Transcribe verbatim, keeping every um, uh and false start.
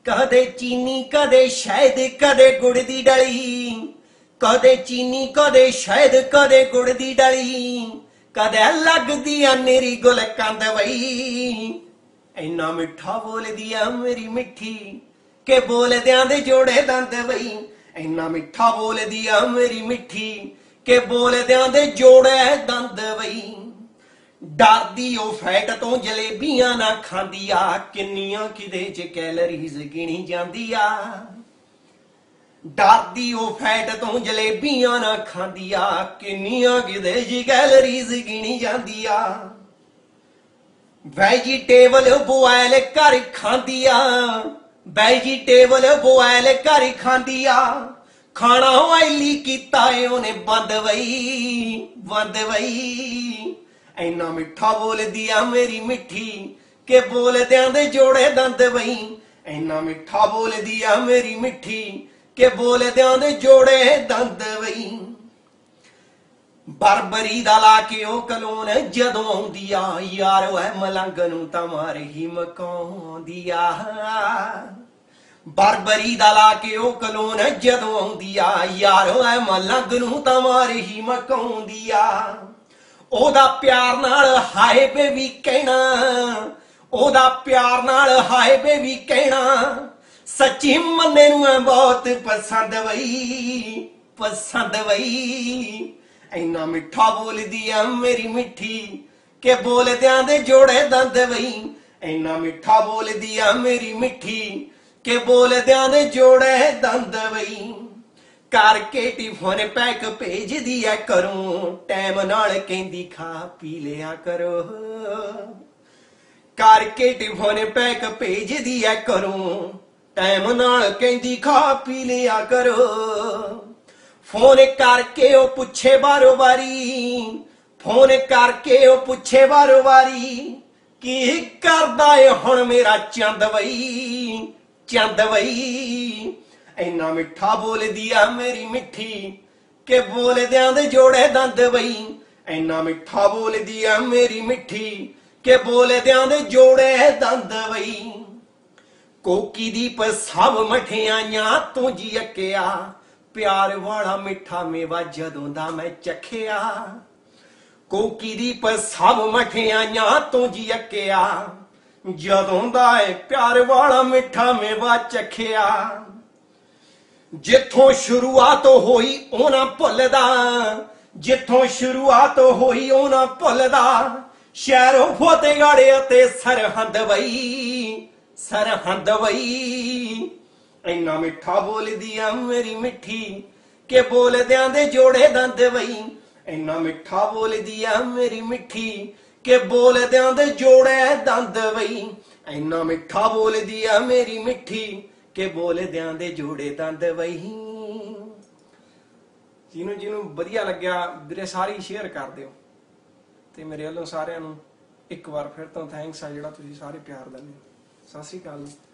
कदे चीनी कदे शहद कदे गुड़ दी डली, कदे चीनी कदे शहद कदे गुड़ दी डली, कदे लगदी आ मेरी गुलकंद वई। इन्ना मिठा बोलदी आ मेरी मिठी के बोलदियां दे जोड़े दंद वई। इन्ना मिठा बोलदी आ मेरी मिठी के बोलदियां दे जोड़े दंद वई। डरदी ओ फैट तो जलेबियां ना खांदी आ, किन्नियां किदे च कैलरीज गिनी जांदी आ। डरदी ओ फैट तो जलेबियां ना खांदी आ, किन्नियां किदे च कैलरीज गिनी जांदी आ। वैजीटेबल बॉयल कर खांदी आ, वैजीटेबल बॉयल कर खांदी आ। खाना ऑयली कीता ए ओने बंद वई, बंद वई। इन्ना मिठा बोलदी आ मेरी मिठी के बोलदियां दे जोड़े दंद वई। इन्ना मिठा बोलदी आ मेरी मिठी के बोलदियां दे जोड़े दंद वई। बरबरी दा ला के ओ कलोन जदों आउंदी आ, यार ओए मलंग नूं तां मार ही मकाउंदी आ। बरबरी दा ला के ओ कलोन जदों आउंदी आ, यार ओए मलंग नूं तां मार ही मकाउंदी आ। ओदा प्यार नाल हाय बेबी कहना, ओदा प्यार नाल हाय बेबी कहना, सच्ची मन्ने नूं बहुत पसंद वई, पसंद वई। इन्ना मिठा बोलदी आ मेरी मिठी के बोलदियां दे जोड़े दंद वई। इन्ना मिठा बोलदी आ मेरी मिठी के बोलदियां दे जोड़े दंद वई। करके टिफन पैक भेज दिया करूं, टैम नाल कहंदी खा पी लिया करो। करके टिफन पैक भेज दिया करूं, टैम नाल कहंदी खा पी लिया करो। फोन करके ओ पुछे बारो बारी, फोन करके ओ पुछे बारो बारी, की करदा ए हुण मेरा चंद वई, चंद वई। इन्ना मिठा बोलदी आ मेरी मिठी के बोलदियां दे जोड़े दंद वई। इन्ना मिठा बोलदी आ मेरी मिठी के बोलदियां दे जोड़े दंद वई। कोकी दी सब मठियाइयां तू जी अक्या, प्यार वाला मिठा मेवा जदों दा मैं चखिया। कोकी दी सब मठियाइयां तू जी अक्या, जदों दा प्यार वाला मिठा मेवा चखिया। जिथों शुरुआत होई ओ ना भुलदा, जिथों शुरुआत होई ओ ना भुलदा, शहरों फतेहगढ़ ते सरहंद वई, सरहंद वई। इन्ना मिठा बोलदी आ मेरी मिठी के बोलदियां दे जोड़े दंद वई। इन्ना मिठा बोलदी आ मेरी मिठी के बोलदियां दे जोड़े दंद वई। इन्ना मिठा बोलदी आ मेरी मिठी के बोलदियां दे जोड़े दंद वई। जिन्हों जिन्हों वधिया लग्या वीरे सारी शेयर कर दिओ ते मेरे वालों सारिआं नूं एक बार फिर तो थैंक्स आ जिहड़ा तुसीं सारे प्यार दिंदे हो। सत श्री अकाल।